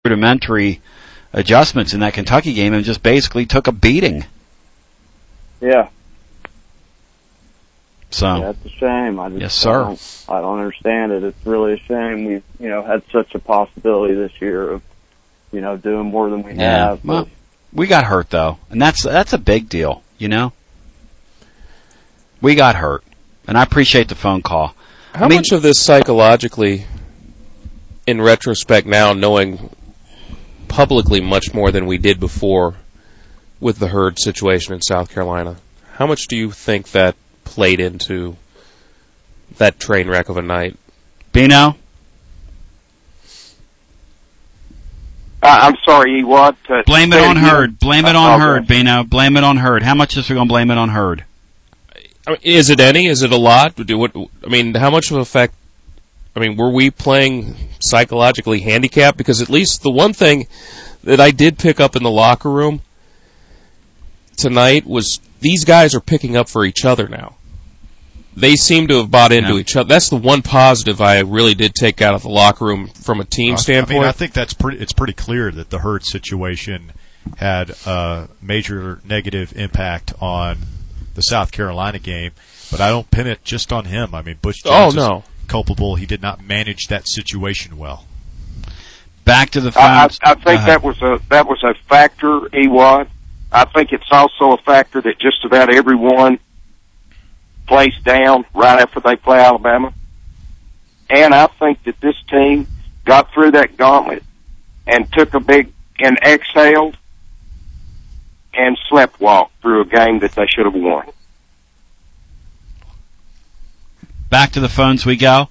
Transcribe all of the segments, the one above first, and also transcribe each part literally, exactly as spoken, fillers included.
rudimentary adjustments in that Kentucky game and just basically took a beating. Yeah. So yeah, it's a shame. I just yes, sir. I don't, I don't understand it. It's really a shame. We've you know had such a possibility this year of you know doing more than we yeah. have. Well, we got hurt though, and that's that's a big deal. You know, we got hurt, and I appreciate the phone call. How I mean, much of this psychologically, in retrospect, now knowing publicly much more than we did before with the Hurd situation in South Carolina, how much do you think that played into that train wreck of a night? Bino? Uh, I'm sorry, E. Watt. Uh, blame it on Hurd. Blame it on Hurd, Bino. Blame it on Hurd. How much is we going to blame it on Hurd? I mean, is it any? Is it a lot? Do what? I mean, how much of an effect? I mean, were we playing psychologically handicapped? Because at least the one thing that I did pick up in the locker room tonight was these guys are picking up for each other now. They seem to have bought into yeah. each other. That's the one positive I really did take out of the locker room from a team standpoint. I mean, I think that's pretty. It's pretty clear that the Hurd situation had a major negative impact on the South Carolina game, but I don't pin it just on him. I mean, Butch Jones oh, no. is culpable. He did not manage that situation well. Back to the phones. I, I, I think that was a that was a factor, E. Watt. I think it's also a factor that just about everyone plays down right after they play Alabama. And I think that this team got through that gauntlet and took a big, and exhaled and sleptwalked through a game that they should have won. Back to the phones we go.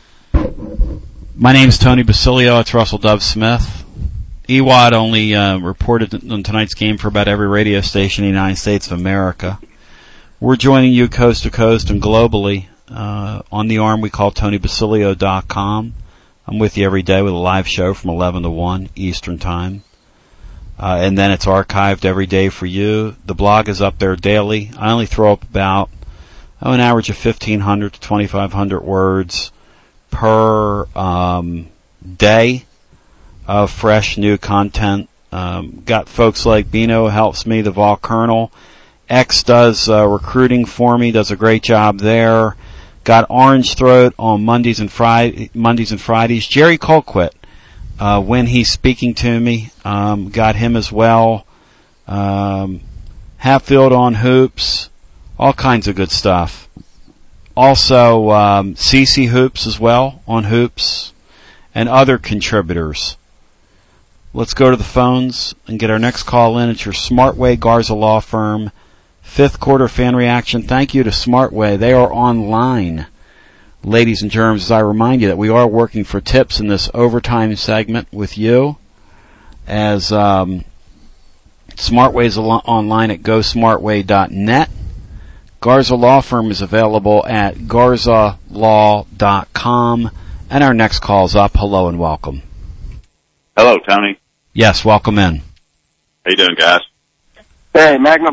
My name's Tony Basilio. It's Russell Dove Smith. E W A D only uh, reported on tonight's game for about every radio station in the United States of America. We're joining you coast to coast and globally uh, on the arm we call Tony Basilio dot com. I'm with you every day with a live show from eleven to one Eastern Time. Uh, and then it's archived every day for you. The blog is up there daily. I only throw up about oh, an average of fifteen hundred to twenty-five hundred words per um, day of fresh new content. Um, got folks like Bino helps me, the Vol Colonel. X does uh, recruiting for me, does a great job there. Got Orange Throat on Mondays and Friday, Mondays and Fridays. Jerry Colquitt, uh, when he's speaking to me, um, got him as well. Um, Hatfield on Hoops, all kinds of good stuff. Also, um, C C Hoops as well on Hoops, and other contributors. Let's go to the phones and get our next call in. It's your Smartway Garza Law Firm. Fifth quarter fan reaction. Thank you to Smartway. They are online. Ladies and germs, as I remind you that we are working for tips in this overtime segment with you. As um, Smartway is al- online at go smartway dot net. Garza Law Firm is available at garza law dot com. And our next call's up. Hello and welcome. Hello, Tony. Yes, welcome in. How you doing, guys? Hey, Magnum.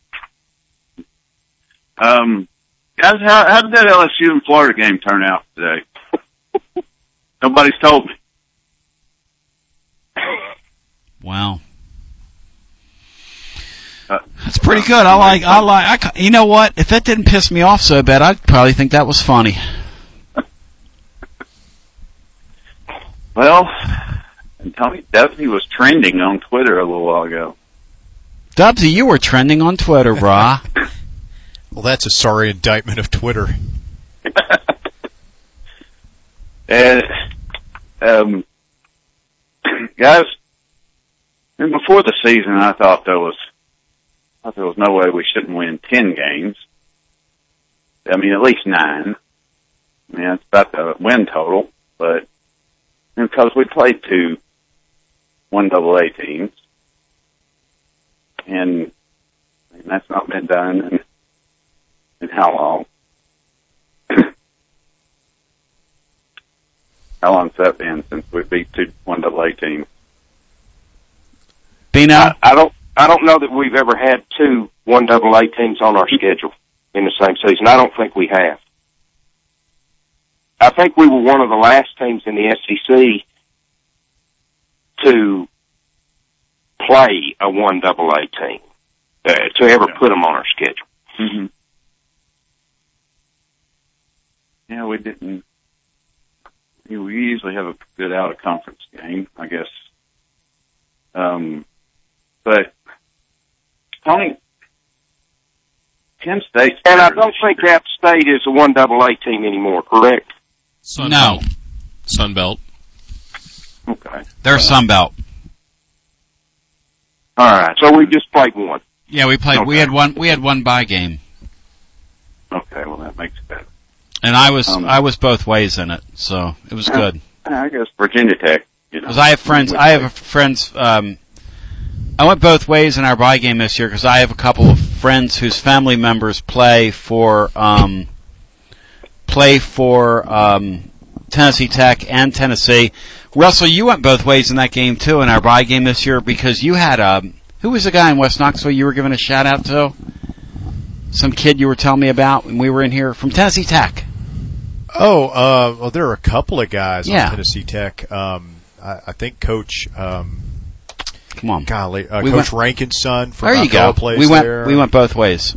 Um, guys, how, how did that L S U and Florida game turn out today? Nobody's told me. Wow. Uh, That's pretty good. I like, I like, I, you know what? If that didn't piss me off so bad, I'd probably think that was funny. Well, and Tony Dubsy was trending on Twitter a little while ago. Dubsy, you were trending on Twitter, brah. Well, that's a sorry indictment of Twitter. And, um, guys, and before the season, I thought there was, I thought there was no way we shouldn't win ten games. I mean, at least nine. I mean, that's about the win total, but because we played two one double A teams, and, and that's not been done in, in how long? How long's that been since we beat two one double A teams? Bino? I, I don't. I don't know that we've ever had two one double A teams on our schedule in the same season. I don't think we have. I think we were one of the last teams in the S E C to play a one double A team, uh, to ever Yeah. put them on our schedule. Mm-hmm. Yeah, we didn't. You know, we usually have a good out of conference game, I guess. Um, but Tony, Penn State, And I don't think App State is a one double A team anymore, correct? Sun No. Belt. Sun Belt. Okay. They're Sunbelt. All right. So we just played one. Yeah, we played. We Okay. had one. We had one bye game, Okay. Well, that makes it better. and I was Um, I was both ways in it, so it was good. I guess Virginia Tech. You know, Because I have friends. I have friends. Um, I went both ways in our bye game this year because I have a couple of friends whose family members play for um, play for um, Tennessee Tech and Tennessee. Russell, you went both ways in that game too in our bye game this year because you had um, who was the guy in West Knoxville you were giving a shout out to? Some kid you were telling me about when we were in here from Tennessee Tech. Oh, uh, well, there are a couple of guys Yeah. on Tennessee Tech. Um, I, I think Coach, um, Come on, golly, uh, We Coach went- Rankin's son from there you Alcoa go. plays We went. there. We went both ways.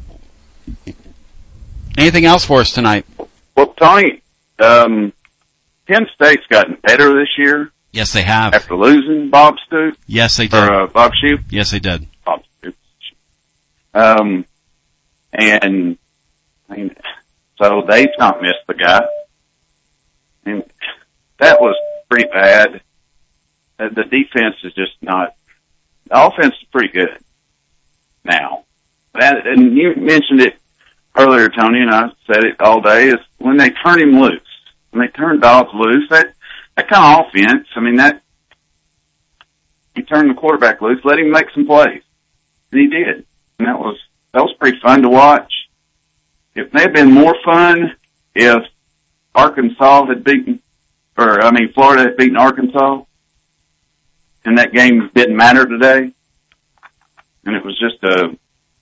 Anything else for us tonight? well, Tony, um, Penn State's gotten better this year Yes, they have. after losing Bob Stoops Yes, they did. or uh, Bob Shoup. Yes, they did. Bob Stoops. Um, and I mean, so they've not missed the guy. And that was pretty bad. Uh, The defense is just not. The offense is pretty good now. That, and you mentioned it earlier, Tony, and I said it all day. Is when they turn him loose, when they turn Dobbs loose, that that kind of offense. I mean, that you turn the quarterback loose, let him make some plays, and he did. And that was that was pretty fun to watch. It may have been more fun if Arkansas had beaten, or I mean, Florida had beaten Arkansas, and that game didn't matter today, and it was just a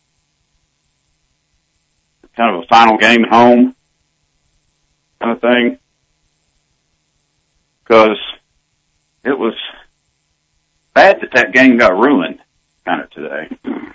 kind of a final game at home kind of thing, because it was bad that that game got ruined kind of today.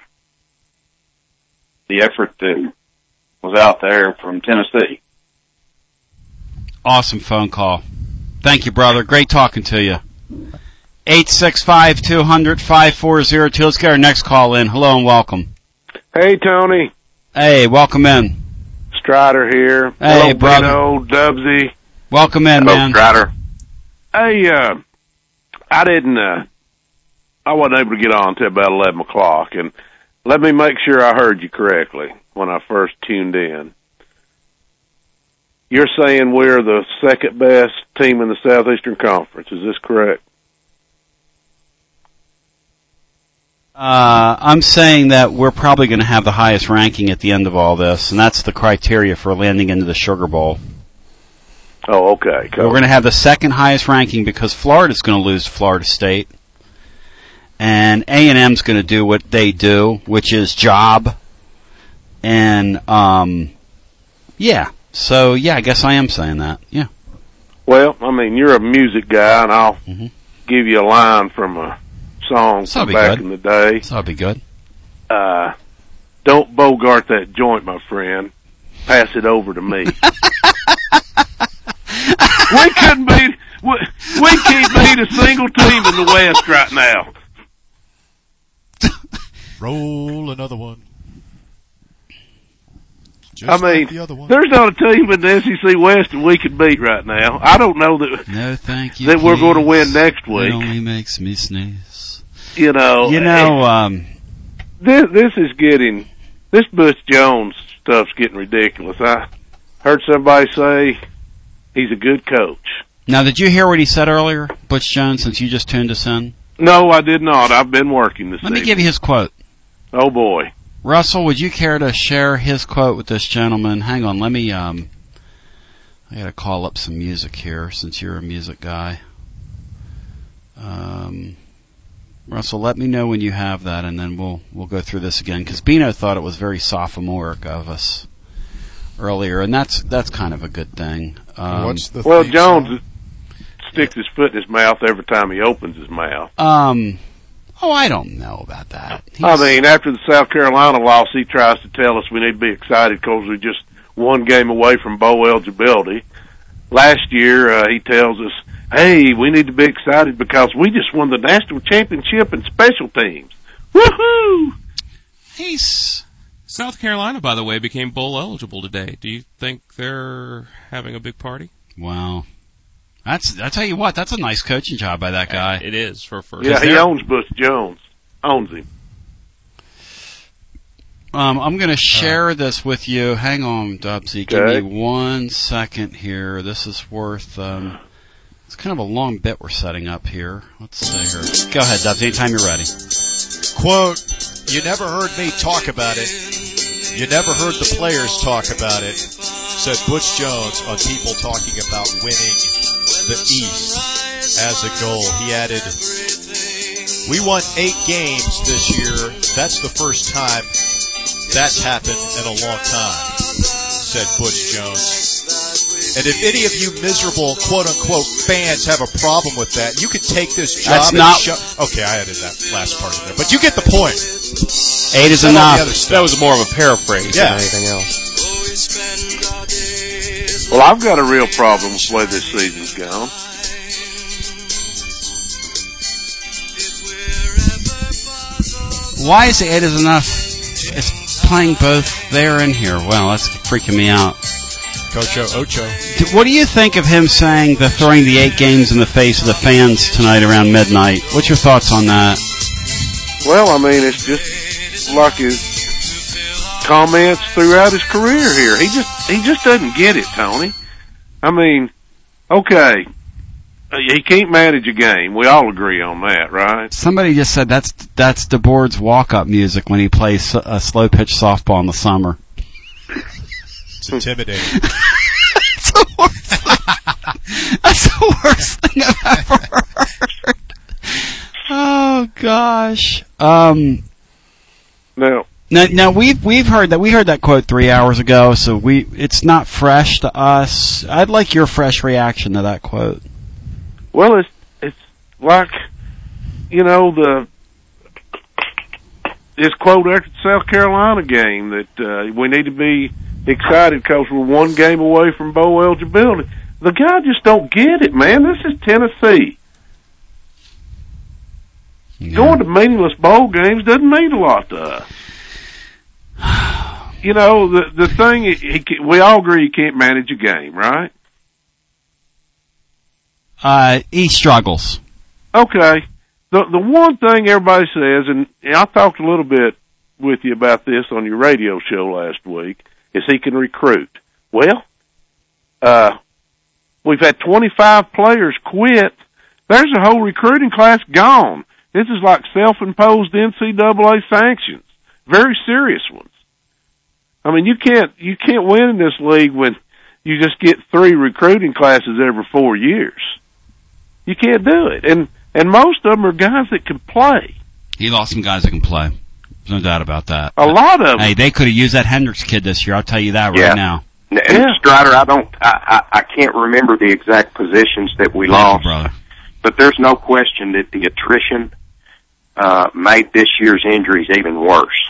The effort that was out there from Tennessee. Awesome phone call. Thank you, brother. Great talking to you. eight six five, two hundred, five four zero two. Let's get our next call in. Hello and welcome. Hey, Tony. Hey, welcome in. Strider here. Hey, Hello, brother. Bino, Dubsy. Welcome in, man. Strider. Hey, uh, I didn't, uh, I wasn't able to get on until about eleven o'clock, and let me make sure I heard you correctly when I first tuned in. You're saying we're the second best team in the Southeastern Conference. Is this correct? Uh, I'm saying that we're probably going to have the highest ranking at the end of all this, and that's the criteria for landing into the Sugar Bowl. Oh, okay. Cool. We're going to have the second highest ranking because Florida's going to lose to Florida State, and A and M's going to do what they do, which is job. And um, yeah, so yeah, I guess I am saying that. Yeah. Well, I mean, you're a music guy, and I'll Mhm. give you a line from a song That'll from be back good. in the day. So that'll be good. Uh, don't bogart that joint, my friend. Pass it over to me. we couldn't beat, we, we can't beat a single team in the West right now. Roll another one. Just I mean, like the other one. there's not a team in the S E C West that we could beat right now. I don't know that No, thank you. that we're going to please. win next It week. only makes me sneeze. You know, You know, um, this this is getting this Butch Jones stuff's getting ridiculous. I heard somebody say he's a good coach. now did you hear what he said earlier, Butch Jones, since you just tuned us in? No, I did not. I've been working this Let me evening. give you his quote. Oh boy. Russell, would you care to share his quote with this gentleman? Hang on, let me, um, I gotta call up some music here since you're a music guy. Um, Russell, let me know when you have that and then we'll, we'll go through this again. Cause Bino thought it was very sophomoric of us earlier and that's, that's kind of a good thing. Um, What's the Well, theme Jones, song? sticks his foot in his mouth every time he opens his mouth. Um, oh, I don't know about that. He's, I mean, after the South Carolina loss, he tries to tell us we need to be excited because we just one game away from bowl eligibility. Last year, uh, he tells us, hey, we need to be excited because we just won the national championship in special teams. Woohoo! He's... South Carolina, by the way, became bowl eligible today. Do you think they're having a big party? Wow. That's, I tell you what, that's a nice coaching job by that guy. It is for first. Yeah, he owns Butch Jones. Owns him. Um, I'm going to share uh, this with you. Hang on, Dubsy. Okay. Give me one second here. This is worth, um, it's kind of a long bit we're setting up here. Let's see here. Go ahead, Dubsy, anytime you're ready. Quote, you never heard me talk about it. You never heard the players talk about it, said Butch Jones on people talking about winning the East as a goal. He added, we won eight games this year. That's the first time that's happened in a long time, said Butch Jones. And if any of you miserable quote-unquote fans have a problem with that, you could take this job That's and not... show... Okay, I added that last part in there. But you get the point. Eight is enough. That was more of a paraphrase yeah. than anything else. Well, I've got a real problem with the way this season's gone. Why is eight is enough? It's playing both there and here. Well, that's freaking me out. Cocho Ocho. What do you think of him saying the throwing the eight games in the face of the fans tonight around midnight? What's your thoughts on that? Well, I mean, it's just like his comments throughout his career here. He just he just doesn't get it, Tony. I mean, okay, he can't manage a game. We all agree on that, right? Somebody just said that's that's DeBoard's walk-up music when he plays a slow pitch softball in the summer. It's intimidating. That's the worst thing. That's the worst thing I've ever heard. Oh gosh. Um. Now, now, now we've we've heard that we heard that quote three hours ago, so we it's not fresh to us. I'd like your fresh reaction to that quote. well, it's it's like, you know, the his quote after the South Carolina game that uh, we need to be excited because we're one game away from bowl eligibility. The guy just don't get it, man. This is Tennessee. Yeah. Going to meaningless bowl games doesn't mean a lot to us. You know, the the thing, he, he, we all agree he can't manage a game, right? Uh, he struggles. Okay. The the one thing everybody says, and I talked a little bit with you about this on your radio show last week, is he can recruit. Well, uh, we've had twenty-five players quit. There's a whole recruiting class gone. This is like self-imposed N C double A sanctions, very serious ones. I mean, you can't you can't win in this league when you just get three recruiting classes every four years. You can't do it, and and most of them are guys that can play. He lost some guys that can play. There's no doubt about that. A lot of them. Hey, they could have used that Hendricks kid this year. I'll tell you that right Yeah. now. And Yeah. Strider, I don't, I, I, I can't remember the exact positions that we Thank you, lost, brother. but there's no question that the attrition uh, made this year's injuries even worse.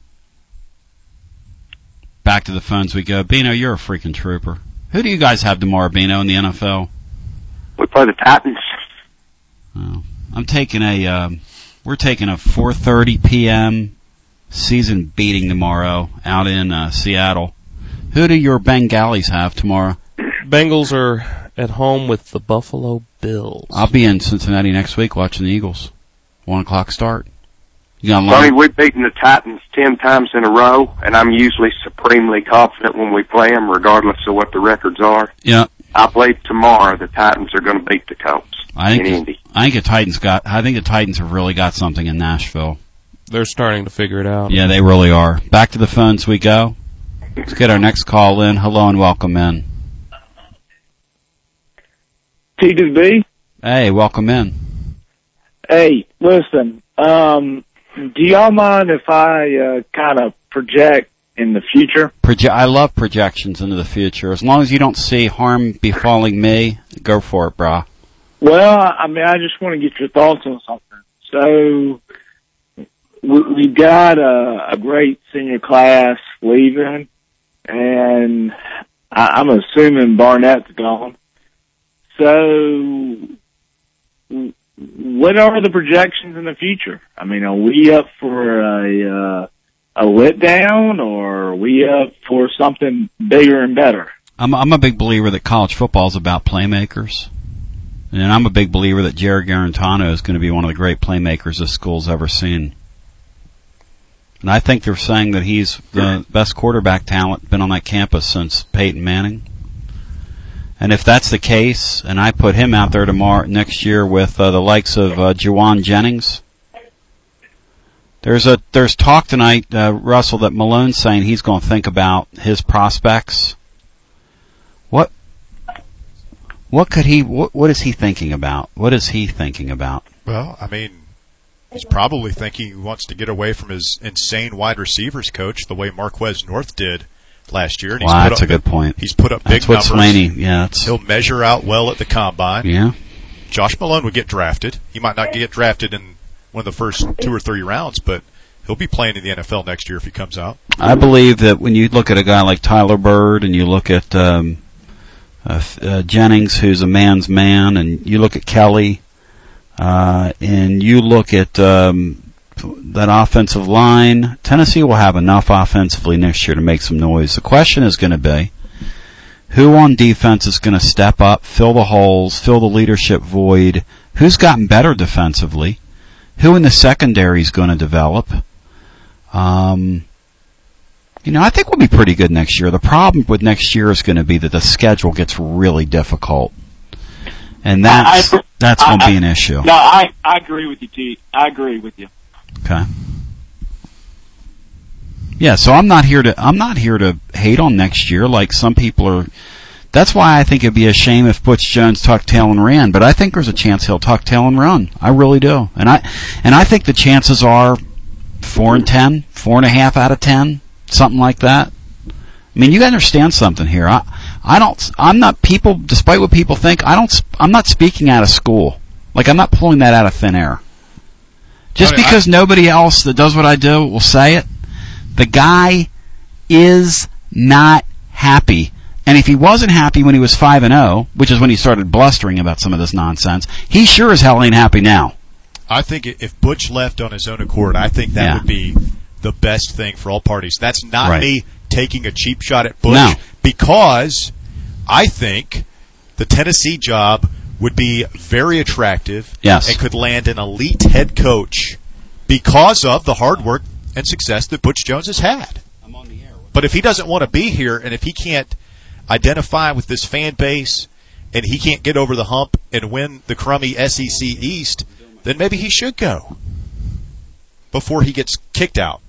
Back to the phones we go. Bino, you're a freaking trooper. Who do you guys have tomorrow, Bino, in the N F L? We play the Titans. Oh, I'm taking a. Um, we're taking a four thirty p.m. season beating tomorrow out in uh, Seattle. Who do your Bengalis have tomorrow? Bengals are at home with the Buffalo Bills. I'll be in Cincinnati next week watching the Eagles. One o'clock start. You got Tony, line? we've beaten the Titans ten times in a row, and I'm usually supremely confident when we play them, regardless of what the records are. Yeah. I believe tomorrow the Titans are going to beat the Colts I think in the, Indy. I think the Titans got. I think the Titans have really got something in Nashville. They're starting to figure it out. Yeah, they really are. Back to the phones we go. Let's get our next call in. Hello and welcome in. T two B? Hey, welcome in. Hey, listen, um, do y'all mind if I uh, kind of project in the future? Proje- I love projections into the future. As long as you don't see harm befalling me, go for it, brah. Well, I mean, I just want to get your thoughts on something. So, we, we've got a, a great senior class leaving, and I, I'm assuming Barnett's gone. So, what are the projections in the future? I mean, are we up for a uh, a letdown, or are we up for something bigger and better? I'm, I'm a big believer that college football is about playmakers. And I'm a big believer that Jared Garantano is going to be one of the great playmakers this school's ever seen. And I think they're saying that he's the best quarterback talent been on that campus since Peyton Manning. And if that's the case, and I put him out there tomorrow, next year with uh, the likes of uh, Juwan Jennings, there's a there's talk tonight, uh, Russell, that Malone's saying he's going to think about his prospects. What? What could he, what, what is he thinking about? What is he thinking about? Well, I mean, he's probably thinking he wants to get away from his insane wide receivers coach the way Marquez North did last year. And Wow, he's put that's up, a good point. He's put up That's big what numbers. Slaney, yeah. That's, He'll measure out well at the combine. yeah. Josh Malone would get drafted. He might not get drafted in one of the first two or three rounds, but he'll be playing in the N F L next year if he comes out. I believe that when you look at a guy like Tyler Bird and you look at, um, Uh, uh, Jennings, who's a man's man, and you look at Kelly, uh, and you look at um, that offensive line, Tennessee will have enough offensively next year to make some noise. The question is going to be, who on defense is going to step up, fill the holes, fill the leadership void? Who's gotten better defensively? Who in the secondary is going to develop? Um... You know, I think we'll be pretty good next year. The problem with next year is going to be that the schedule gets really difficult. And that's, I, that's going to be an issue. No, I, I agree with you, T. I agree with you. Okay. Yeah, so I'm not here to, I'm not here to hate on next year like some people are. That's why I think it'd be a shame if Butch Jones tucked tail and ran, but I think there's a chance he'll tuck tail and run. I really do. And I, and I think the chances are four and ten, four and a half out of ten. Something like that. I mean, you gotta understand something here. I, I don't, I'm not people, despite what people think, I don't, I'm not speaking out of school. Like, I'm not pulling that out of thin air. Just I mean, because I, nobody else that does what I do will say it, the guy is not happy. And if he wasn't happy when he was five and oh, which is when he started blustering about some of this nonsense, he sure as hell ain't happy now. I think if Butch left on his own accord, I think that Yeah. would be the best thing for all parties. That's not Right. me taking a cheap shot at Butch, No. because I think the Tennessee job would be very attractive Yes. and could land an elite head coach because of the hard work and success that Butch Jones has had. But if he doesn't want to be here, and if he can't identify with this fan base, and he can't get over the hump and win the crummy S E C East, then maybe he should go before he gets kicked out.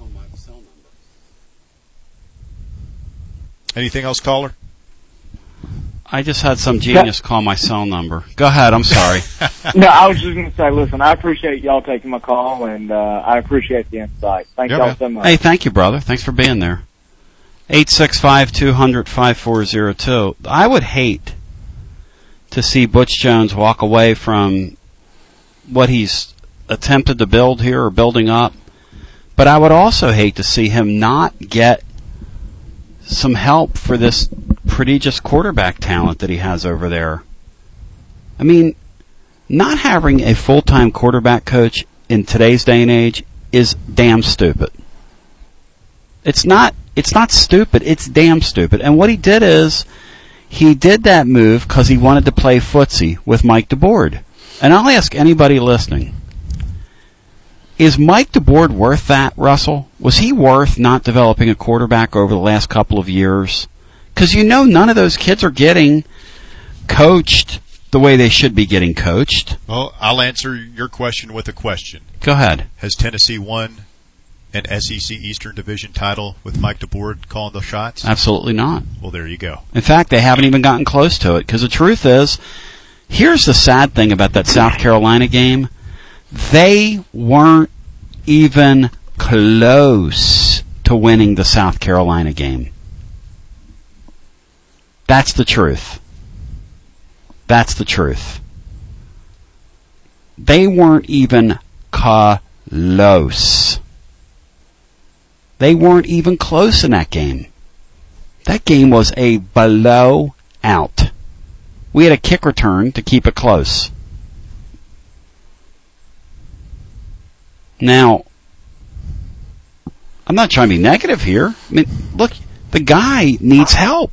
Anything else, caller? I just had some genius call my cell number. Go ahead, I'm sorry. No, I was just going to say, listen, I appreciate y'all taking my call, and uh, I appreciate the insight. Thank Yeah, y'all man. so much. Hey, thank you, brother. Thanks for being there. eight six five, two hundred, five four zero two. I would hate to see Butch Jones walk away from what he's attempted to build here or building up, but I would also hate to see him not get some help for this prodigious quarterback talent that he has over there. I mean, not having a full-time quarterback coach in today's day and age is damn stupid. It's not, it's not stupid, it's damn stupid. And what he did is, he did that move because he wanted to play footsie with Mike DeBoard. And I'll ask anybody listening, is Mike DeBoard worth that, Russell? Was he worth not developing a quarterback over the last couple of years? Because you know none of those kids are getting coached the way they should be getting coached. Well, I'll answer your question with a question. Go ahead. Has Tennessee won an S E C Eastern Division title with Mike DeBoard calling the shots? Absolutely not. Well, there you go. In fact, they haven't even gotten close to it. Because the truth is, here's the sad thing about that South Carolina game. They weren't even close to winning the South Carolina game. That's the truth. That's the truth. They weren't even close. They weren't even close in that game. That game was a blowout. We had a kick return to keep it close. Now, I'm not trying to be negative here. I mean, look, the guy needs help.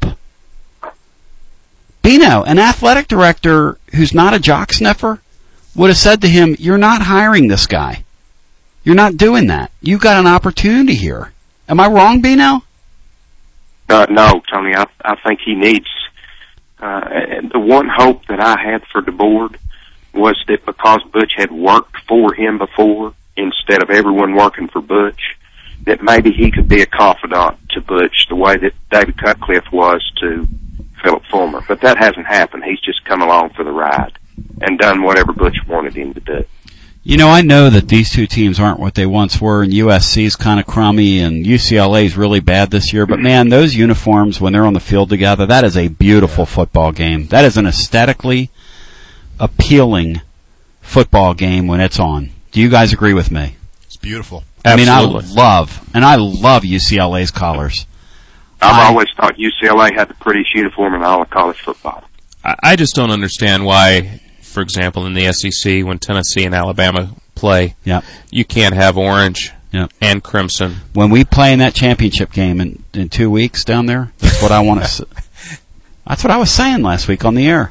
Bino, an athletic director who's not a jock sniffer, would have said to him, you're not hiring this guy. You're not doing that. You got an opportunity here. Am I wrong, Bino? Uh, no, Tony, I, I think he needs, uh, the one hope that I had for the board was that because Butch had worked for him before, instead of everyone working for Butch, that maybe he could be a confidant to Butch the way that David Cutcliffe was to Philip Fulmer. But that hasn't happened. He's just come along for the ride and done whatever Butch wanted him to do. You know, I know that these two teams aren't what they once were, and U S C's kind of crummy, and U C L A's really bad this year. But, man, those uniforms, when they're on the field together, that is a beautiful football game. That is an aesthetically appealing football game when it's on. Do you guys agree with me? It's beautiful. I Absolutely. mean, I love, and I love U C L A's collars. I've I, always thought U C L A had the prettiest uniform in all of college football. I, I just don't understand why, for example, in the S E C, when Tennessee and Alabama play, Yep. you can't have orange Yep. and crimson. When we play in that championship game in, in two weeks down there, that's what I want to. That's what I was saying last week on the air.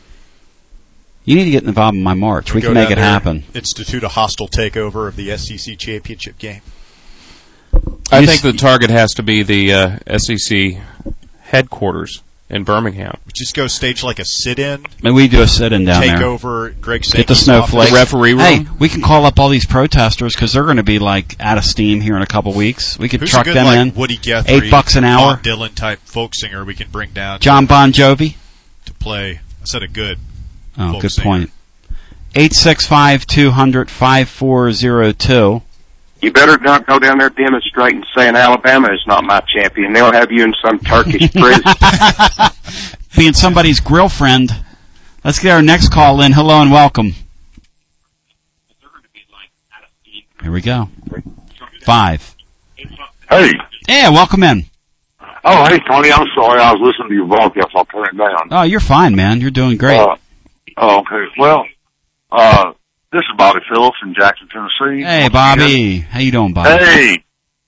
You need to get involved in my march. We, Go can make down it there, happen. Institute a hostile takeover of the S E C championship game. I You think s- the target has to be the uh, S E C headquarters in Birmingham. We just go stage like a sit-in, Maybe we do a sit-in down take there. over Greg Get the Sankey's snowflake. office. Referee room. Hey, we can call up all these protesters because they're going to be like out of steam here in a couple weeks. We could Who's truck a good, them like, in. Woody Guthrie, Eight bucks an hour. Bob Dylan type folk singer we can bring down John Bon Jovi. to play. I said a good. Oh, folk good singer. point. Eight six five two hundred five four zero two. You better not go down there demonstrating saying Alabama is not my champion. They'll have you in some Turkish prison. Being somebody's grill friend. Let's get our next call in. Hello and welcome. Here we go. Five. Hey. Yeah, welcome in. Oh, hey, Tony, I'm sorry. I was listening to your broadcast. I'll turn it down. Oh, you're fine, man. You're doing great. Uh, oh, okay. Well, uh, this is Bobby Phillips in Jackson, Tennessee. Hey, Once Bobby. again. How you doing, Bobby? Hey.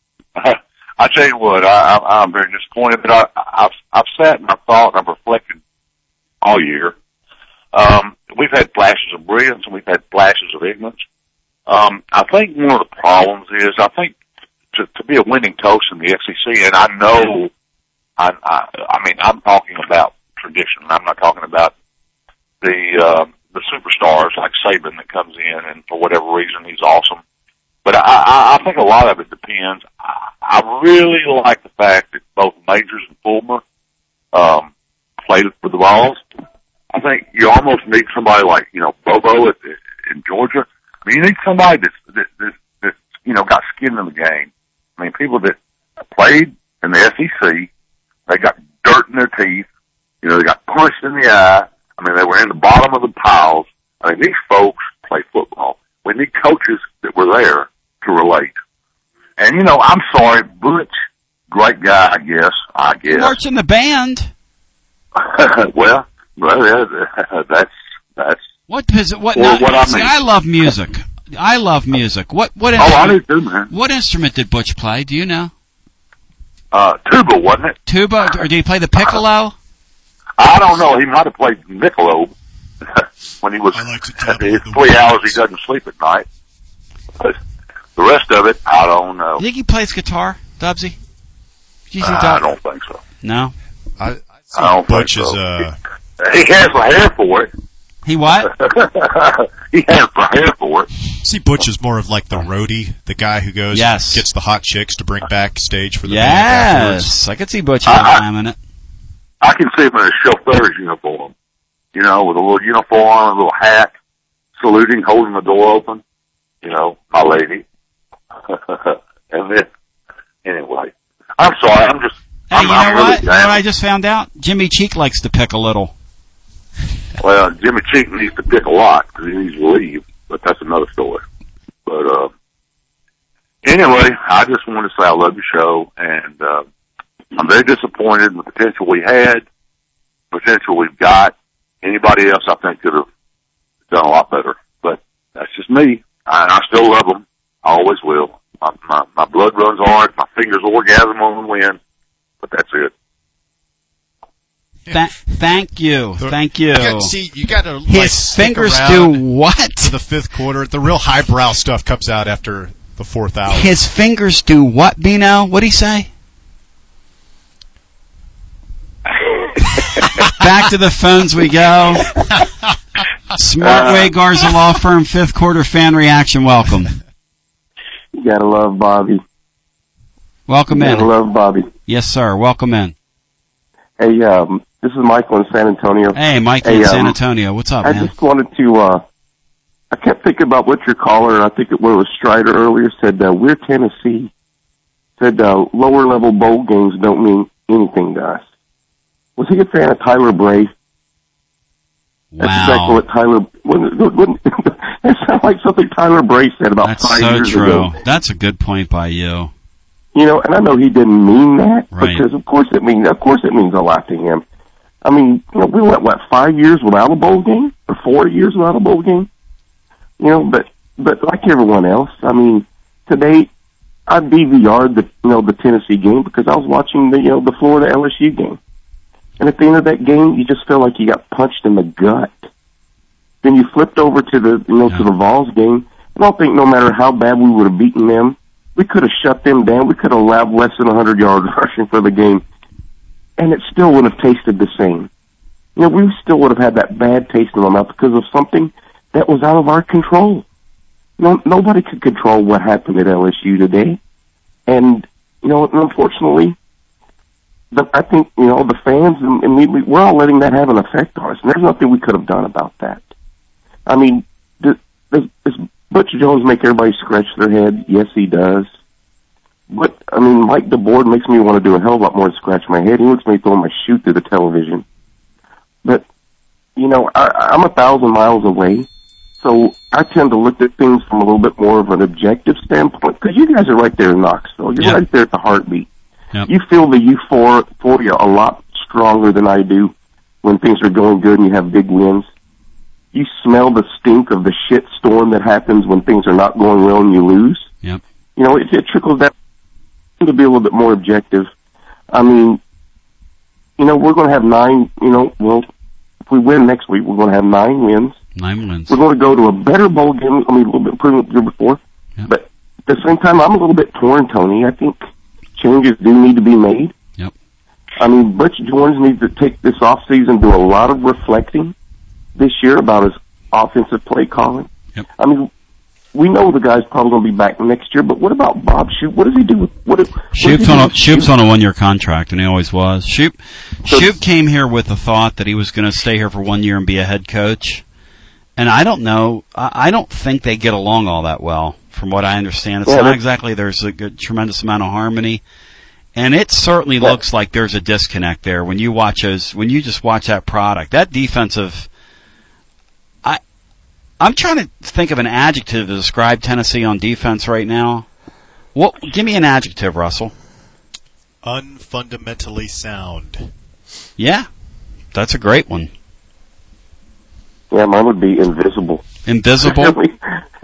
I tell you what, I, I, I'm very disappointed, but I, I've, I've sat and I've thought and I've reflected all year. Um, we've had flashes of brilliance and we've had flashes of ignorance. Um, I think one of the problems is, I think to, to be a winning coach in the S E C, and I know, I, I, I mean, I'm talking about tradition. I'm not talking about the, uh, the superstars like Saban that comes in and for whatever reason he's awesome. But I, I, I think a lot of it depends. I, I really like the fact that both Majors and Fulmer, um, played for the Vols. I think you almost need somebody like, you know, Bobo at, in Georgia. I mean, you need somebody that's, that, that, that's, you know, got skin in the game. I mean, people that played in the S E C, they got dirt in their teeth, you know, they got punched in the eye. I mean, they were in the bottom of the piles. I mean, these folks play football. We need coaches that were there to relate. And, you know, I'm sorry, Butch, great guy, I guess, I guess. Marching the band. well, well, yeah, that's, that's, What is it? What? Well, now, what I see, mean. I love music. I love music. What? What? oh, I Instrument, do too, man. what instrument did Butch play? Do you know? Uh, tuba, wasn't it? Tuba, or did he play the piccolo? I don't know. He might have played Michelob when he was I like to tell the the three words. hours he doesn't sleep at night. But the rest of it, I don't know. You think he plays guitar, Dubsy? Do you think Uh, Dub- I don't think so. No. I, I, I don't Butch think is so. uh, He has the hair for it. He what? He has the hair for it. see Butch is more of like the roadie, the guy who goes Yes. gets the hot chicks to bring backstage for the band afterwards. Yes, I could see Butch I- I- having it. I can see him in a chauffeur's uniform, you know, with a little uniform, a little hat, saluting, holding the door open, you know, my lady. And then, anyway, I'm sorry, I'm just, Hey, I'm, you know I'm really what? You know down. what I just found out? Jimmy Cheek likes to pick a little. Well, Jimmy Cheek needs to pick a lot because he needs to leave. but that's another story. But, uh, anyway, I just want to say I love your show, and, uh, I'm very disappointed in the potential we had, potential we've got. Anybody else, I think, could have done a lot better. But that's just me. I, I still love them. I always will. My, my, my blood runs hard. My fingers orgasm on the wind. But that's it. Th- thank you. Thank you. You got, see, you got to His like, stick fingers around do what? To the fifth quarter. The real highbrow stuff comes out after the fourth hour. His fingers do what, Bino? What'd he say? Back to the phones we go. Smartway Garza Law Firm, fifth quarter fan reaction. Welcome. You gotta love Bobby. Welcome you in. Gotta love Bobby. Yes, sir. Welcome in. Hey, um, this is Michael in San Antonio. Hey, Mike hey, in San um, Antonio. What's up, I man? just wanted to, uh, I kept thinking about what your caller, I think it was Strider earlier, said, uh, we're Tennessee. Said, uh, lower level bowl games don't mean anything to us. Was he a fan of Tyler Bray? Wow. That's exactly what Tyler, wouldn't, wouldn't, that sounds like something Tyler Bray said about That's five so years true. ago. That's a good point by you. You know, and I know he didn't mean that, Right. because of course it means, of course it means a lot to him. I mean, you know, we went, what, five years without a bowl game? Or four years without a bowl game? You know, but, but like everyone else, I mean, today, I D V R'd the, you know, the Tennessee game because I was watching the, you know, the Florida L S U game. And at the end of that game, you just feel like you got punched in the gut. Then you flipped over to the, you know, Yeah. to the Vols game. I don't think no matter how bad we would have beaten them, we could have shut them down. We could have allowed less than one hundred yards rushing for the game. And it still would have tasted the same. You know, we still would have had that bad taste in our mouth because of something that was out of our control. No, nobody could control what happened at L S U today. And, you know, unfortunately, the, I think, you know, the fans and, and we, we're all letting that have an effect on us. And there's nothing we could have done about that. I mean, does, does, does Butch Jones make everybody scratch their head? Yes, he does. But, I mean, Mike DeBoer makes me want to do a hell of a lot more than scratch my head. He looks at me throwing my shoe through the television. But, you know, I, I'm a thousand miles away. So I tend to look at things from a little bit more of an objective standpoint. Because you guys are right there in Knoxville. You're Yep. right there at the heartbeat. Yep. You feel the euphoria a lot stronger than I do when things are going good and you have big wins. You smell the stink of the shit storm that happens when things are not going well and you lose. Yep. You know, it, it trickles down to be a little bit more objective. I mean, you know, we're going to have nine, you know, well, if we win next week, we're going to have nine wins. Nine wins. We're going to go to a better bowl game. I mean, a little bit improvement the year before. Yep. But at the same time, I'm a little bit torn, Tony. I think changes do need to be made. Yep. I mean, Butch Jones needs to take this off season, do a lot of reflecting this year about his offensive play calling. Yep. I mean, we know the guy's probably going to be back next year, but what about Bob Shoop? What does he do with what? If, what Shoop's does he on do a with Shoop's Shoop? on a one year contract, and he always was. Shoop So- Shoop came here with the thought that he was going to stay here for one year and be a head coach. And I don't know. I I don't think they get along all that well, from what I understand. It's Yeah, not that's- exactly there's a good, tremendous amount of harmony, and it certainly Yeah. looks like there's a disconnect there when you watch those. When you just watch that product, that defensive. I I'm trying to think of an adjective to describe Tennessee on defense right now. What? Give me an adjective, Russell. Unfundamentally sound. Yeah, that's a great one. Yeah, mine would be invisible. Invisible. I mean,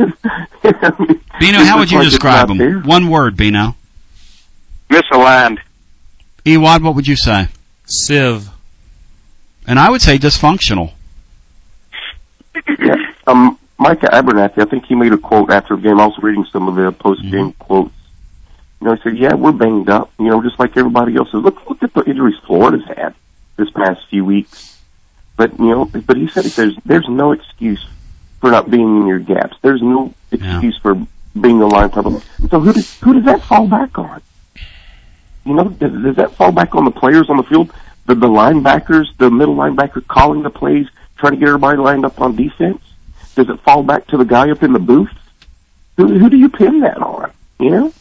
I mean, Bino, it's how would just you like it's describe not him? there. One word, Bino. Misaligned. Ewad, what would you say? Civ. And I would say dysfunctional. Yeah. Um, Micah Abernathy, I think he made a quote after the game. I was reading some of the post-game Mm-hmm. quotes. You know, he said, yeah, we're banged up, you know, just like everybody else is. Look, look at the injuries Florida's had this past few weeks. But, you know, but he said there's, there's no excuse for not being in your gaps. There's no excuse for being the line problem. So who does, who does that fall back on? You know, does, does that fall back on the players on the field? The, the linebackers, the middle linebacker calling the plays, trying to get everybody lined up on defense? Does it fall back to the guy up in the booth? Who, who do you pin that on? You know?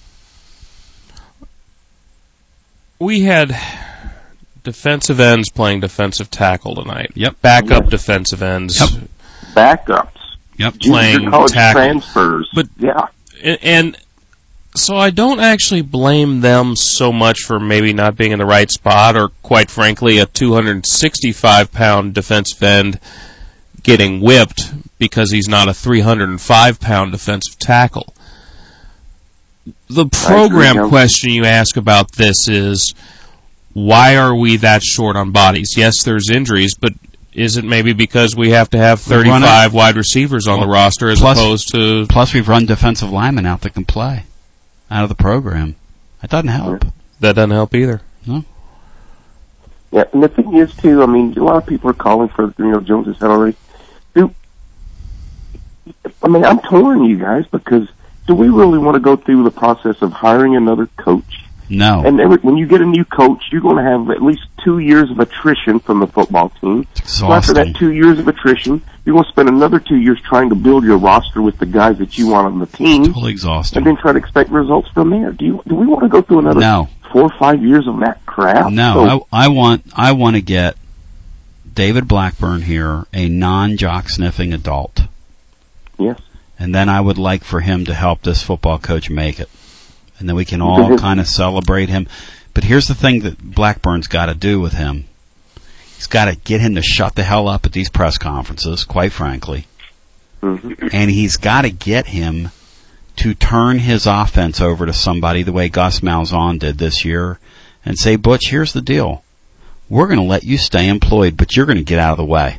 We had defensive ends playing defensive tackle tonight. Yep. Backup Yes. defensive ends. Yep. Backups. Yep, playing your college tackle. transfers. But yeah, and, and so I don't actually blame them so much for maybe not being in the right spot, or quite frankly, a two hundred sixty-five pound defensive end getting whipped because he's not a three hundred five pound defensive tackle. The program question you ask about this is, why are we that short on bodies? Yes, there's injuries, but is it maybe because we have to have thirty-five wide receivers on well, the roster as plus, opposed to... Plus we've run defensive linemen out that can play out of the program. That doesn't help. That doesn't help either. No. Yeah, and the thing is, too, I mean, a lot of people are calling for, you know, Jones has said already. Dude, I mean, I'm torn, you guys, because do we really want to go through the process of hiring another coach? No. And every, when you get a new coach, you're going to have at least two years of attrition from the football team. So after that two years of attrition, you're going to spend another two years trying to build your roster with the guys that you want on the team. Totally exhausting. And then try to expect results from there. Do you? Do we want to go through another no. four or five years of that crap? No. So, I, I want. I want to get David Blackburn here, a non-jock sniffing adult. Yes. And then I would like for him to help this football coach make it. And then we can all kind of celebrate him. But here's the thing that Blackburn's got to do with him. He's got to get him to shut the hell up at these press conferences, quite frankly. Mm-hmm. And he's got to get him to turn his offense over to somebody the way Gus Malzahn did this year and say, Butch, here's the deal. We're going to let you stay employed, but you're going to get out of the way.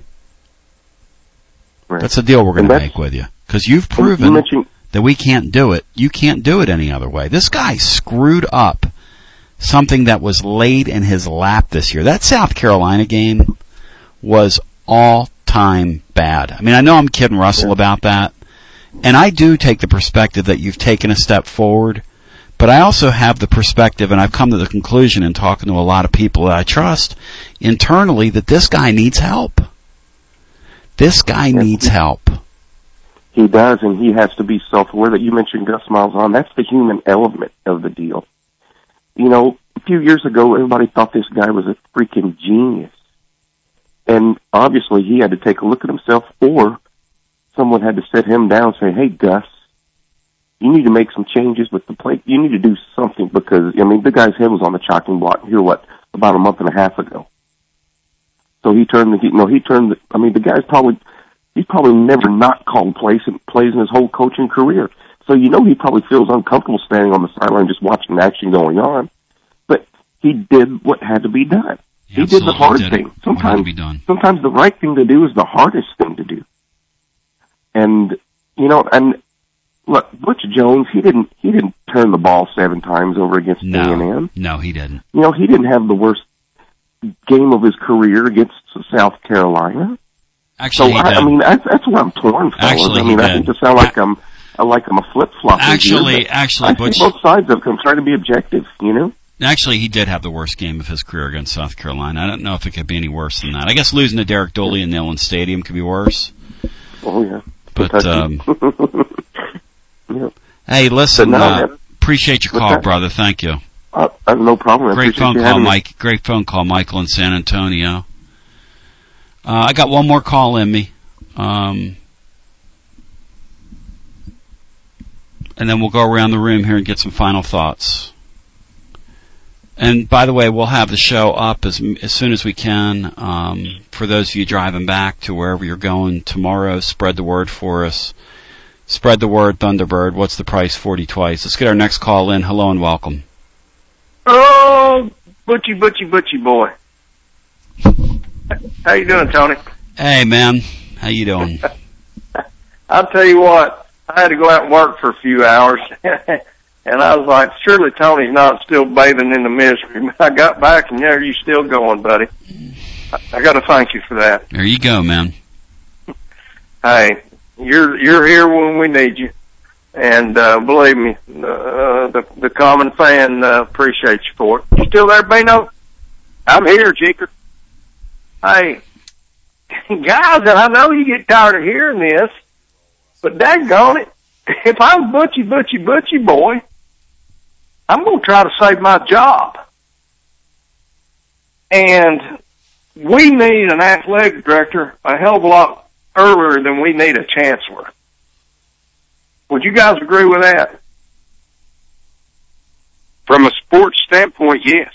Right. That's the deal we're going to make with you. Because you've proven... You mentioned- that we can't do it. You can't do it any other way. This guy screwed up something that was laid in his lap this year. That South Carolina game was all-time bad. I mean, I know I'm kidding Russell yeah. about that, and I do take the perspective that you've taken a step forward, but I also have the perspective, and I've come to the conclusion in talking to a lot of people that I trust internally, that this guy needs help. This guy yeah. needs help. He does, and he has to be self-aware. That you mentioned Gus Malzahn. That's the human element of the deal. You know, a few years ago, everybody thought this guy was a freaking genius. And obviously, he had to take a look at himself, or someone had to sit him down and say, hey, Gus, you need to make some changes with the play. You need to do something because, I mean, the guy's head was on the chopping block here, what, about a month and a half ago. So he turned the, you know, he turned the, I mean, the guy's probably... He's probably never not called plays in, plays in his whole coaching career. So you know he probably feels uncomfortable standing on the sideline just watching the action going on. But he did what had to be done. He, he did the hard did thing. Sometimes, be done. sometimes the right thing to do is the hardest thing to do. And, you know, and look, Butch Jones, he didn't, he didn't turn the ball seven times over against no, A and M. No, he didn't. You know, he didn't have the worst game of his career against South Carolina. Actually, so I, I mean, that's, that's what I'm torn for. Actually, I mean, I think to sound like I'm, I like I'm a flip flop. Actually, here, actually, I Butch, see both sides of it. I'm trying to be objective, you know. Actually, he did have the worst game of his career against South Carolina. I don't know if it could be any worse than that. I guess losing to Derek Dooley in Neyland Stadium could be worse. Oh yeah, but um, yeah. Hey, listen, no, uh, appreciate your call, brother. Thank you. Uh, uh, no problem. I Great phone you call, Mike. Great phone call, Michael in San Antonio. Uh, I got one more call in me. Um, and then we'll go around the room here and get some final thoughts. And by the way, we'll have the show up as as soon as we can. Um, for those of you driving back to wherever you're going tomorrow, spread the word for us. Spread the word, Thunderbird. What's the price? forty twice. Let's get our next call in. Hello and welcome. Oh, Butchie, Butchie, Butchie boy. How you doing, Tony? Hey, man. How you doing? I'll tell you what, I had to go out and work for a few hours, and I was like, surely Tony's not still bathing in the misery. I got back, and there you still going, buddy. I, I got to thank you for that. There you go, man. Hey, you're you're here when we need you, and uh, believe me, uh, the the common fan uh, appreciates you for it. You still there, Bino? I'm here, Jeeker. Hey. Guys, and I know you get tired of hearing this, but daggone it, if I'm Butchie, Butchie, Butchie boy, I'm going to try to save my job. And we need an athletic director a hell of a lot earlier than we need a chancellor. Would you guys agree with that? From a sports standpoint, yes.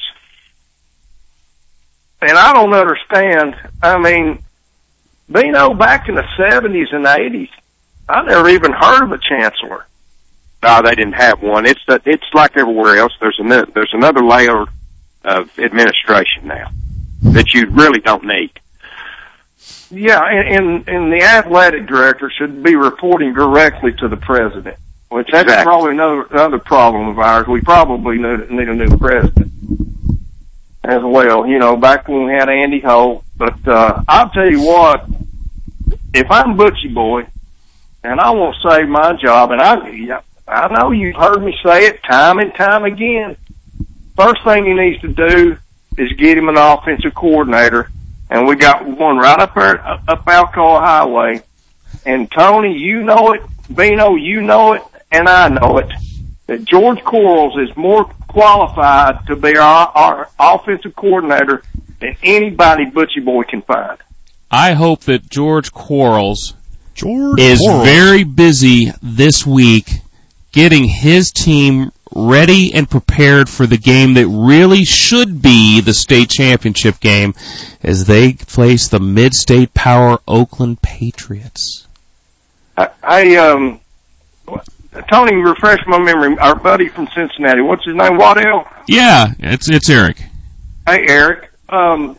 And I don't understand. I mean, Bino, back in the seventies and eighties, I never even heard of a chancellor. No, they didn't have one. It's the, it's like everywhere else. There's another there's another layer of administration now that you really don't need. Yeah, and, and the athletic director should be reporting directly to the president, which that's exactly. probably another another problem of ours. We probably need, need a new president as well. You know, back when we had Andy Holt. But uh, I'll tell you what, if I'm Butchie Boy and I want to save my job, and I I know you've heard me say it time and time again, first thing he needs to do is get him an offensive coordinator. And we got one right up there, up Alcoa Highway. And Tony, you know it. Bino, you know it. And I know it. That George Quarles is more qualified to be our, our offensive coordinator than anybody Butchie Boy can find. I hope that George Quarles George is Quarles. very busy this week getting his team ready and prepared for the game that really should be the state championship game as they face the mid-state power Oakland Patriots. I, I um, Tony, refresh my memory. Our buddy from Cincinnati, what's his name? Waddell? Yeah, it's it's Eric. Hey, Eric. Um,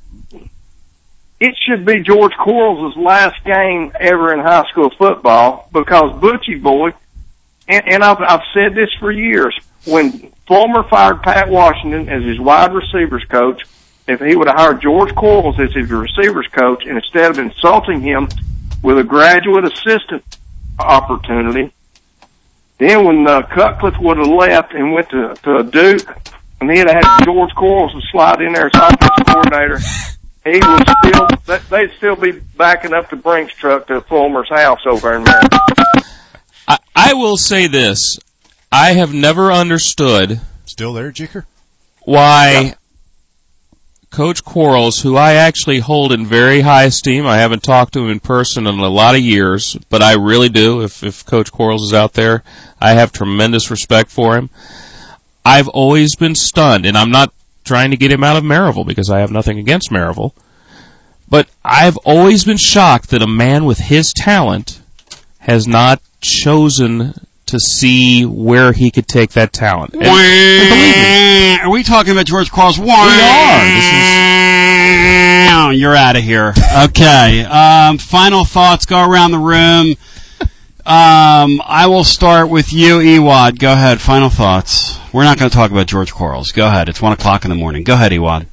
it should be George Quarles' last game ever in high school football because Butchie Boy, and, and I've, I've said this for years, when Fulmer fired Pat Washington as his wide receivers coach, if he would have hired George Quarles as his receivers coach, and instead of insulting him with a graduate assistant opportunity, then when uh, Cutcliffe would have left and went to, to Duke, and he'd have had George Quarles to slide in there as offensive coordinator, he would still, they'd still be backing up the Brinks truck to Fulmer's house over in there. I, I will say this. I have never understood Still there, Jicker? why Yeah. Coach Quarles, who I actually hold in very high esteem, I haven't talked to him in person in a lot of years, but I really do. If, if Coach Quarles is out there, I have tremendous respect for him. I've always been stunned, and I'm not trying to get him out of Maryville because I have nothing against Maryville, but I've always been shocked that a man with his talent has not chosen to see where he could take that talent. And, and believe me, are we talking about George Quarles? We are. This is... You're out of here. Okay. Um, final thoughts. Go around the room. Um, I will start with you, Ewad. Go ahead. Final thoughts. We're not going to talk about George Quarles. Go ahead. It's one o'clock in the morning. Go ahead, Ewad.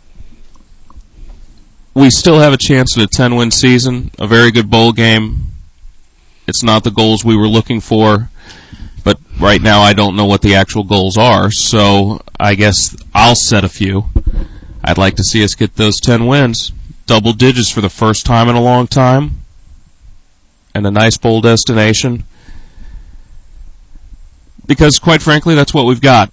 we still have a chance at a ten-win season, a very good bowl game. It's not the goals we were looking for, but right now I don't know what the actual goals are, so I guess I'll set a few. I'd like to see us get those ten wins, double digits for the first time in a long time, and a nice bowl destination, because quite frankly, that's what we've got.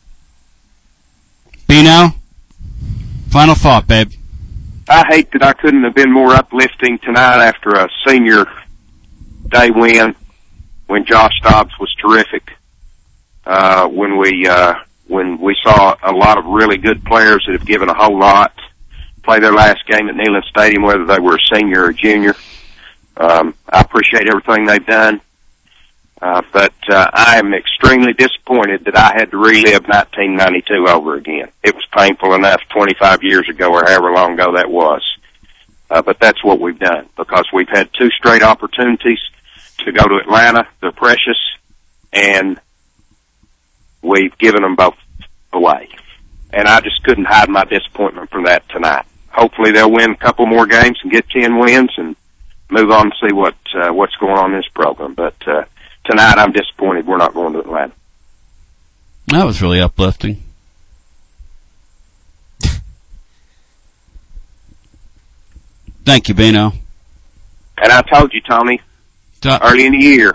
Bino, final thought, babe. I hate that I couldn't have been more uplifting tonight after a senior day win when Josh Dobbs was terrific. Uh, when we, uh, when we saw a lot of really good players that have given a whole lot play their last game at Neyland Stadium, whether they were a senior or a junior. Um, I appreciate everything they've done. Uh, but, uh, I am extremely disappointed that I had to relive nineteen ninety-two over again. It was painful enough twenty-five years ago or however long ago that was. Uh, but that's what we've done because we've had two straight opportunities to go to Atlanta. They're precious, and we've given them both away. And I just couldn't hide my disappointment from that tonight. Hopefully they'll win a couple more games and get ten wins and move on and see what, uh, what's going on in this program. But, uh, tonight I'm disappointed we're not going to Atlanta. That was really uplifting. Thank you, Bino. And I told you, Tony, early in the year,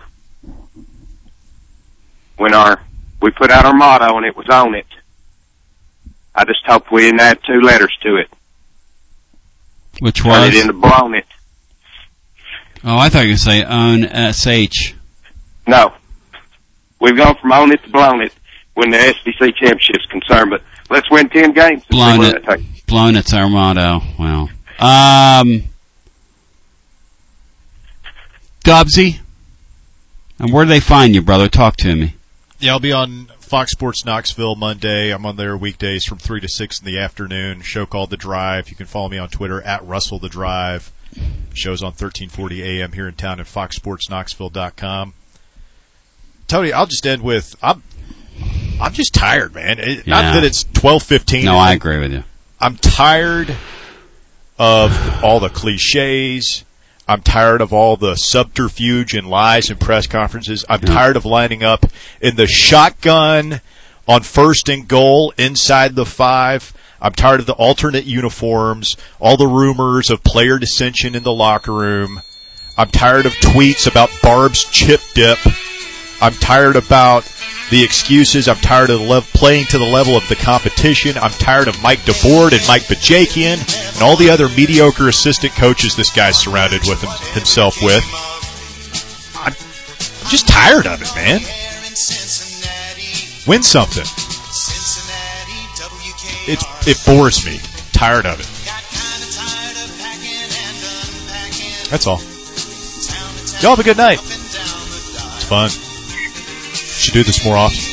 when our we put out our motto and it was on it, I just hoped we didn't add two letters to it. Which Turn was? it into blown it. Oh, I thought you were going to say own S H. No. We've gone from own it to blown it when the S B C championship is concerned, but let's win ten games. Blown it. Blown it's our motto. Well, um, Dubsy, and where do they find you, brother? Talk to me. Yeah, I'll be on Fox Sports Knoxville Monday. I'm on there weekdays from three to six in the afternoon. Show called The Drive. You can follow me on Twitter at Russell The Drive. Show's on thirteen forty A M here in town at fox sports knoxville dot com. Tony, I'll just end with I'm I'm just tired, man. It, Yeah. Not that it's twelve fifteen. No, I agree with you. I'm tired of all the cliches. I'm tired of all the subterfuge and lies in press conferences. I'm Yeah. tired of lining up in the shotgun on first and goal inside the five. I'm tired of the alternate uniforms, all the rumors of player dissension in the locker room. I'm tired of tweets about Barb's chip dip. I'm tired about the excuses. I'm tired of the lev- playing to the level of the competition. I'm tired of Mike DeBoard and Mike Bajakian and all the other mediocre assistant coaches this guy's surrounded with him, himself with. I'm, I'm just tired of it, man. Win something. It's, it bores me. Tired of it. That's all. Y'all have a good night. It's fun. Should do this more often.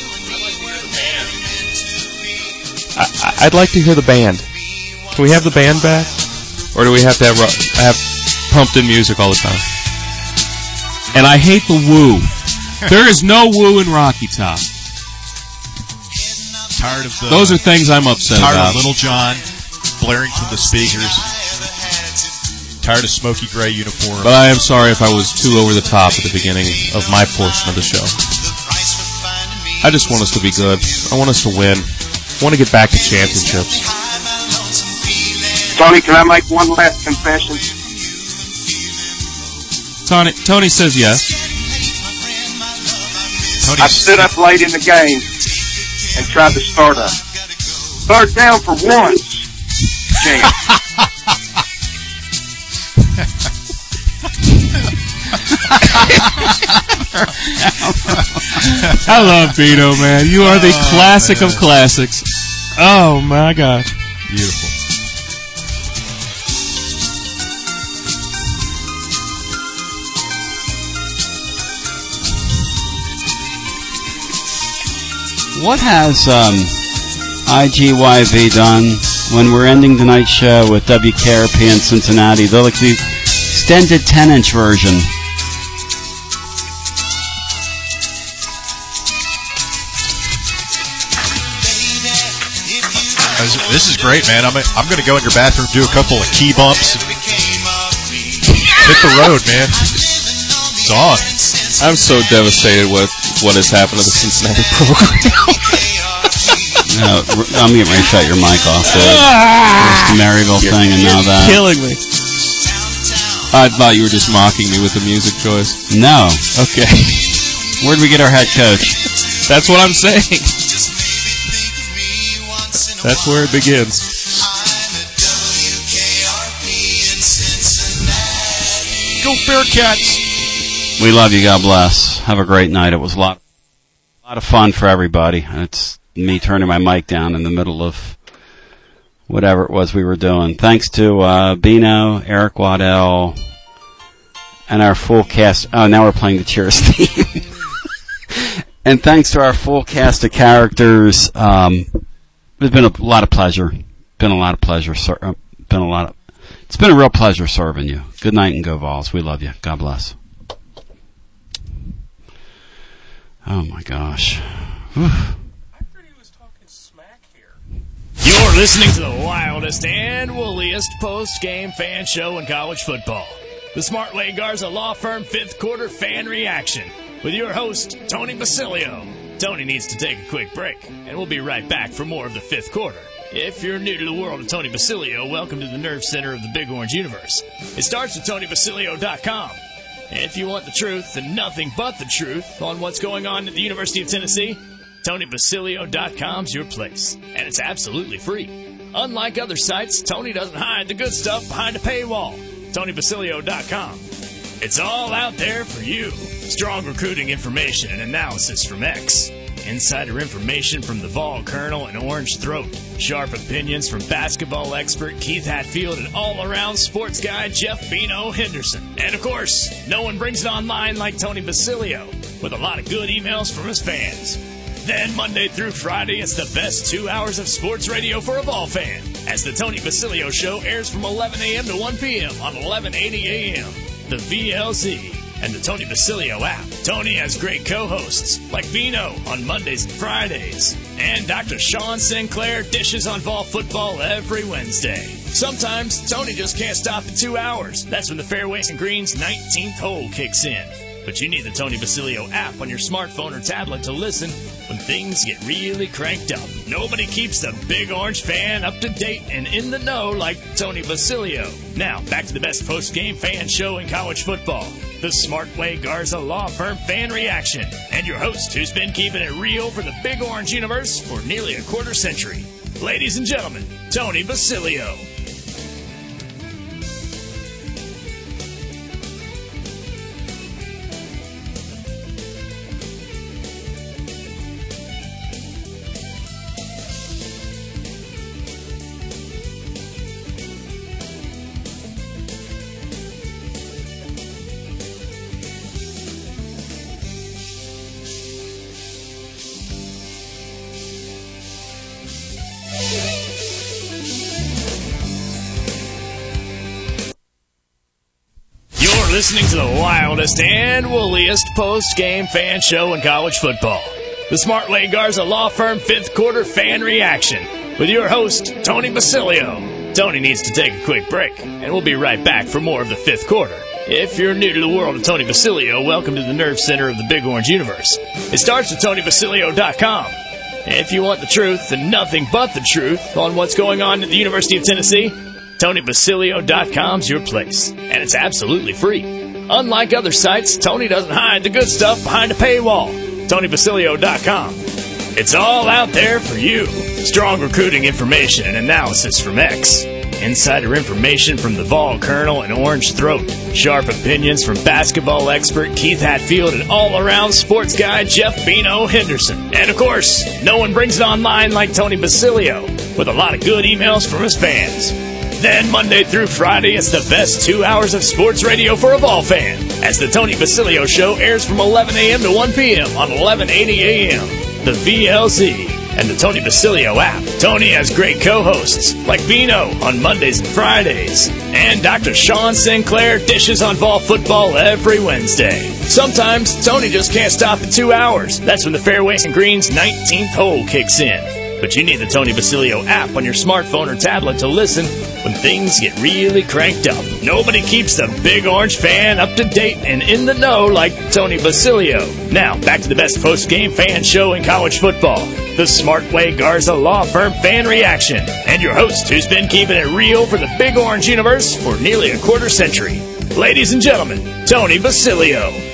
I, I'd like to hear the band. Can we have the band back? Or do we have to have, have pumped in music all the time? And I hate the woo. There is no woo in Rocky Top. Tired of the, Those are things I'm upset tired about. of Little John blaring from the speakers. Tired of smoky gray uniform. But I am sorry if I was too over the top at the beginning of my portion of the show. I just want us to be good. I want us to win. I want to get back to championships. Tony, can I make one last confession? Tony, Tony says yes. I stood up late in the game and tried to start a third down for once chance. I love Vito, man. You are the oh, classic man. of classics. Oh, my God. Beautiful. What has um, I G Y V done when we're ending tonight's show with W K R P in Cincinnati? They're like the extended ten-inch version. This is great, man. I'm I'm going to go in your bathroom, do a couple of key bumps, hit the road, man. It's on. I'm so devastated with what has happened to the Cincinnati program. No, I'm getting ready to shut your mic off. First the Maryville You're, thing, and you're now that. Killing me. I thought you were just mocking me with the music choice. No. Okay. Where'd we get our head coach? That's what I'm saying. That's where it begins. Go Bearcats! We love you. God bless. Have a great night. It was a lot, a lot of fun for everybody. It's me turning my mic down in the middle of whatever it was we were doing. Thanks to uh, Bino, Eric Waddell, and our full cast. Oh, now we're playing the Cheers theme. And thanks to our full cast of characters. Um, It's been a lot of pleasure. Been a lot of pleasure. Sir, been a lot of. It's been a real pleasure serving you. Good night and go Vols. We love you. God bless. Oh my gosh. Whew. You're listening to the wildest and wooliest post-game fan show in college football. The Smart Way Garza Law Firm fifth quarter fan reaction with your host, Tony Basilio. Tony needs to take a quick break, and we'll be right back for more of the fifth quarter. If you're new to the world of Tony Basilio, welcome to the nerve center of the Big Orange universe. It starts at tony basilio dot com. If you want the truth and nothing but the truth on what's going on at the University of Tennessee, tony basilio dot com's your place, and it's absolutely free. Unlike other sites, Tony doesn't hide the good stuff behind a paywall. tony basilio dot com. It's all out there for you. Strong recruiting information and analysis from X. Insider information from the Vol Colonel and Orange Throat. Sharp opinions from basketball expert Keith Hatfield and all-around sports guy Jeff Bino Henderson. And, of course, no one brings it online like Tony Basilio, with a lot of good emails from his fans. Then, Monday through Friday, it's the best two hours of sports radio for a Vol fan, as the Tony Basilio Show airs from eleven a.m. to one p.m. on eleven eighty a.m. The V L Z. And the Tony Basilio app. Tony has great co-hosts like Vino on Mondays and Fridays. And Doctor Sean Sinclair dishes on Vol football every Wednesday. Sometimes Tony just can't stop in two hours. That's when the Fairways and Greens nineteenth hole kicks in. But you need the Tony Basilio app on your smartphone or tablet to listen when things get really cranked up. Nobody keeps the Big Orange fan up to date and in the know like Tony Basilio. Now, back to the best post-game fan show in college football, the Smartway Garza Law Firm Fan Reaction, and your host who's been keeping it real for the Big Orange universe for nearly a quarter century. Ladies and gentlemen, Tony Basilio. Listening to the wildest and wooliest post-game fan show in college football. The Smartway Garza Law Firm fifth quarter fan reaction with your host, Tony Basilio. Tony needs to take a quick break, and we'll be right back for more of the fifth quarter. If you're new to the world of Tony Basilio, welcome to the nerve center of the Big Orange universe. It starts with Tony Basilio dot com. If you want the truth and nothing but the truth on what's going on at the University of Tennessee, Tony Basilio dot com's your place, and it's absolutely free. Unlike other sites, Tony doesn't hide the good stuff behind a paywall. Tony Basilio dot com. It's all out there for you. Strong recruiting information and analysis from X. Insider information from the Vol Colonel and Orange Throat. Sharp opinions from basketball expert Keith Hatfield and all-around sports guy Jeff Bino Henderson. And, of course, no one brings it online like Tony Basilio, with a lot of good emails from his fans. Then, Monday through Friday, it's the best two hours of sports radio for a Vol fan, as the Tony Basilio Show airs from eleven a.m. to one p.m. on eleven eighty a.m. The V L Z and the Tony Basilio app. Tony has great co-hosts like Vino on Mondays and Fridays. And Doctor Sean Sinclair dishes on Vol football every Wednesday. Sometimes Tony just can't stop in two hours. That's when the Fairways and Greens nineteenth hole kicks in. But you need the Tony Basilio app on your smartphone or tablet to listen when things get really cranked up. Nobody keeps the Big Orange fan up to date and in the know like Tony Basilio. Now, back to the best post-game fan show in college football, the Smartway Garza Law Firm Fan Reaction, and your host who's been keeping it real for the Big Orange universe for nearly a quarter century. Ladies and gentlemen, Tony Basilio.